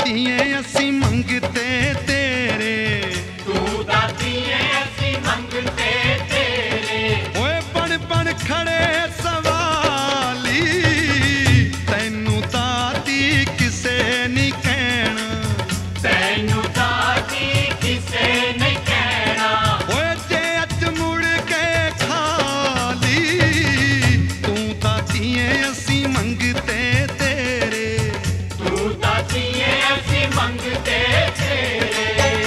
दातिए असी मंगते तेरे, तू दातिए असी मंगते तेरे। ओए बन बन खड़े सवाली, तैनू दाती किसे नहीं कहना, तैनू दाती किसे नहीं कहना। ओए जे अज मुड़ के खाली, तू दातिए असी मंगते तेरे, तू दातिए असी मंगते तेरे।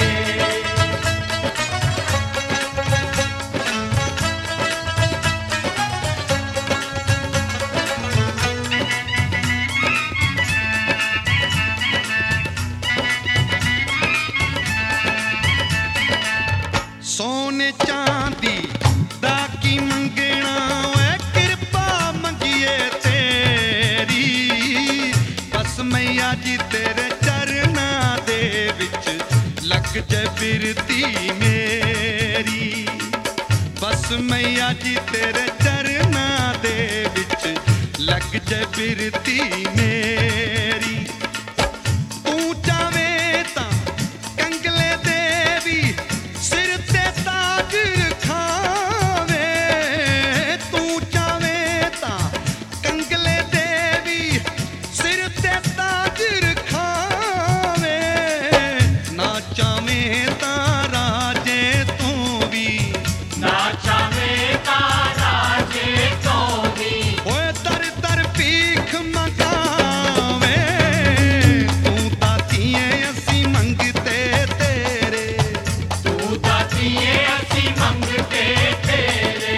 सोने चांदी दा की मंगना, ओए किरपा मंगिए तेरी, बस मैया जी तेरे चरना दे विच लग जाए बिरती मेरी, बस मैया जी तेरे चरना दे विच लग जाए बिरती मेरी। तू चावे तां कंगले देवी सिर ते ताज रखावे, तू चावे तां कंगले देवी सिर ते ताज रखावे, ना चावे तां राजे तू भी, ना चावे तारा जे तो भी, ओए दर दर भीख मंगावे, तू दातिए असी मंगते तेरे, तू दातिए असी मंगते तेरे।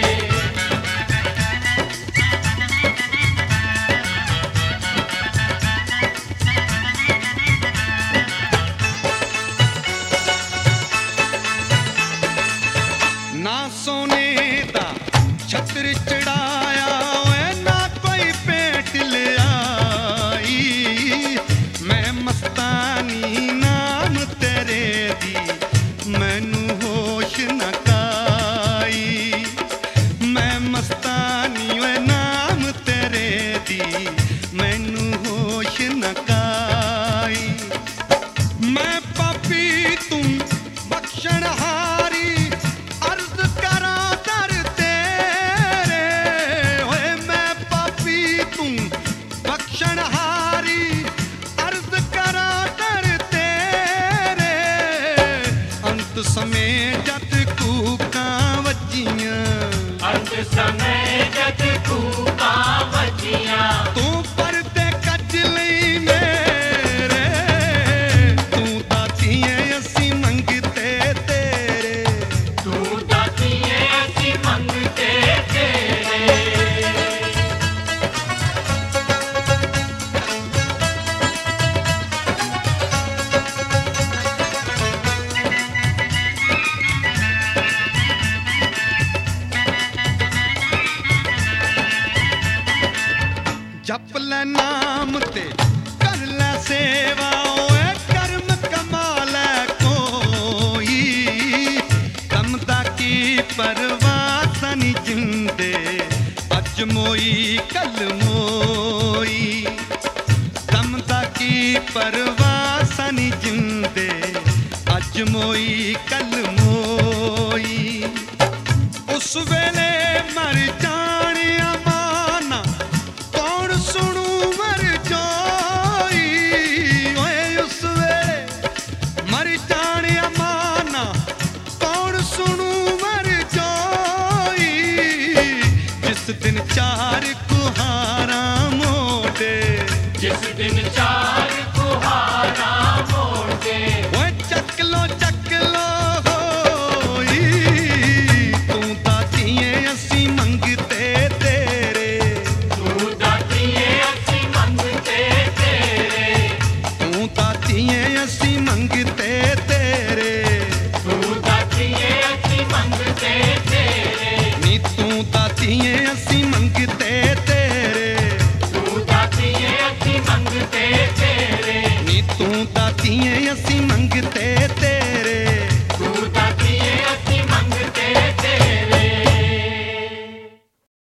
ना सोने दा छत्र चढ़ाया, ओए ना कोई पेट ले आई, मैं मस्तानी नाम तेरे दी मैनू होश न काई, मैं मस्तानी ओए नाम तेरे दी मैनू होश न काई, मैं पापी तू बख्शणहारी अर्ज करा दर तेरे, ओए मैं पापी तू बख्शणहारी अर्ज करा दर तेरे, अंत समय जद कूकां वजियां, अंत समय जद कूकां वजियां, तू परदे कज लई मेरे, तू दातिए असी मंगते तेरे, तू दातिए असी मंगते तेरे। जप ले नाम ते कर ले सेवा, ओए कर्म कमा ले कोई, कम दा की परवाह सनी जिंदे, अज मोई कल मोई, कम दा की परवाह सनी जिंदे, अज मोई कल मोई, उस वेले मर जाने अमाना कौन सुनू मर जाई, ओए उस वेले मर जाने अमाना कौन सुनू मर जाई, जिस दिन चार कुहारा मोड़े, जिस दिन चार कुहारा मोड़े, ओए चक लो होई, तू दातिए असी मंगते तेरे, तू दातिए असी मंगते तेरे, तू दातिए असी मंगते तेरे, तू दातिए असी मंगते तेरे, नी तू दातिए असी मंगते तेरे, तू दातिए असी मंगते तेरे, नी तू दातिए असी मंगते